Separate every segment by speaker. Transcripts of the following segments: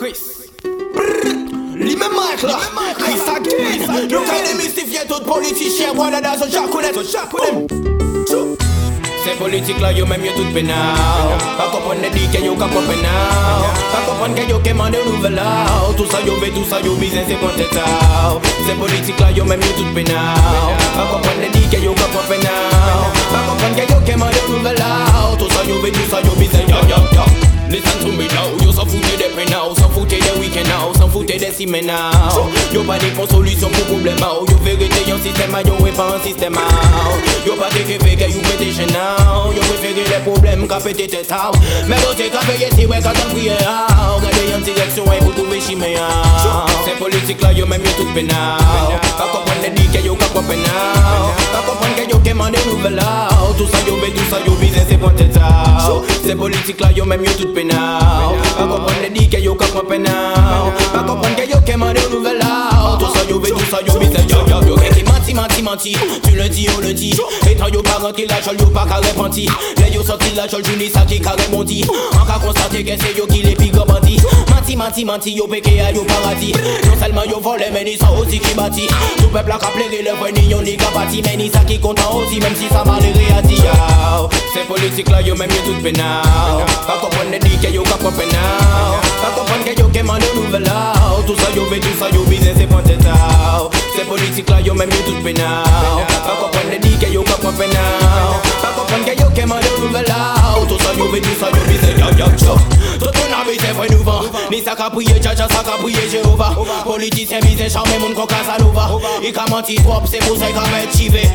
Speaker 1: Chris. Li men Mike là, Chris again. Nou ka demystifiye tout politicien, wala da son chakounet. C'est politique là, yo même yo tout pénal. Pas comprendre les dit que yo ka pénal. Pas comprendre que yo commande nouvelle là. Tout ça yo veut, tout ça yo business c'est pour tête. C'est politique là, yo même yo tout pénal. Pas comprendre les dit que yo ka pénal. Pas comprendre que yo commande nouvelle là. Tout ça yo veut, tout ça yo business. Yo. Listen to me now, yo s'en foutait des pénals, s'en foutait des week-ends, s'en foutait des semaines. Yo pas de solution pour problème, yo vérité yon système, yo est pas un système. Yo pas de fait que yo pété chez now, yo préféré les problèmes qu'a pété tête. Mais bon t'es qu'à payer si ouais quand on prie, regardez yon direction pour trouver chimé. C'est politique là, yo même yo tout pénal. Pas comprendre les dit que yo ka pénal. Pas comprendre que yo commande nouvelle là. Tout ça yo veut, tout ça yo business c'est pour tête. C'est politique là, yo même yo tout pénal. Pas comprendre les dit que yo ka pénal. Pas comprendre que yo commande nouvelle là. Tout ça yo veut, tout ça yo business. Yo menti, tu le dis, on le dit. Et tant yo pas rentré la chole, yo pas carré panti. Les yo sorti la chole, jouni ça qui carré bondi. En cas constaté que c'est yo qui les pigre bandit. Menti, yo péké à yo paradis. Non seulement yo volé, mais ni ça aussi qui bâti. Tout peuple a qu'appelé le vrai ni yon ni kapati. Mais ni ça qui content aussi, même si ça va les réati. C'est politique là, yo même yo tout pénal. Pas comprendre les dit que yo ka pénal. Pas comprendre que yo commande nouvelle là. Tout ça yo veut, tout ça yo business c'est pour tête. C'est politique là, yo même yo tout pénal. Pas comprendre les dit que yo ka pénal. Pas comprendre que yo commande nouvelle là. Tout ça yo veut, tout ça yo business. Tout ton avis c'est vrai nouveau. Ni ça ka prier, tcha ça ka prier Jéhovah. Politicien business charmé moun kon Casanova. Il ka menti trop, c'est pour ça qu'il ka mettre chivé.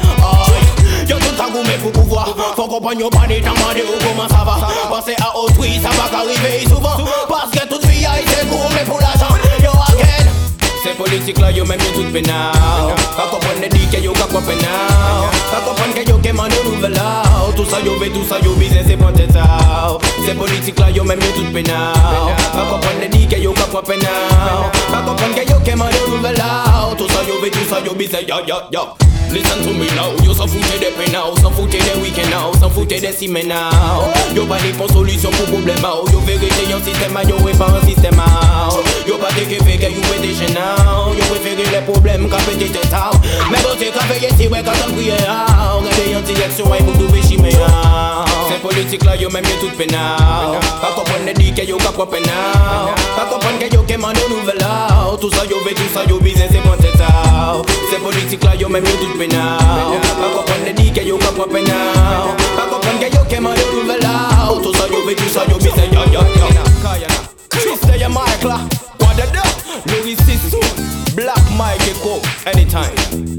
Speaker 1: Yo tout a goumé pour pouvoir. Faut comprendre yo pas ni t'amande ou comment ça va. Penser à autrui, ça va qu'arriver souvent. Parce que toute vie a été gourmé pour l'argent. Yo again. C'est politique là, yo même yo tout pénal. Pas comprendre les dit que yo ka pénal. Pas comprendre que yo commande nouvelle là. Tout ça yo veut, tout ça yo business c'est pour tête. C'est politique là, yo même yo tout pénal. Pas comprendre les dit que yo ka pénal. Pas comprendre que yo commande nouvelle là. Tout ça yo veut, tout ça yo business. Yo. Listen to me now, yo s'en foutait des pénals, s'en foutait des week-ends, s'en foutait des semaines. Yo pas de solution pour problème, yo vérité yon système, yo est pas un système. Yo pas de fait que yo pété chez now, yo préféré les problèmes qu'a pété tête. Mais bon t'es qu'à payer si ouais quand on prie, regardez yon direction pour trouver chimé. C'est politique là, yo même yo tout pénal. Pas comprendre les dit que yo ka pénal. Pas comprendre que yo commande nouvelle là. Tout ça yo veut, tout ça yo business c'est pour tête. C'est politique là, yo même yo tout pénal. Pas comprendre les dit que yo ka pénal. Pas comprendre que yo commande nouvelle là. Tout ça yo veut, tout ça yo business. Yo. Chris Mike là, what the Louis Sissou, Black Mike Echo, anytime.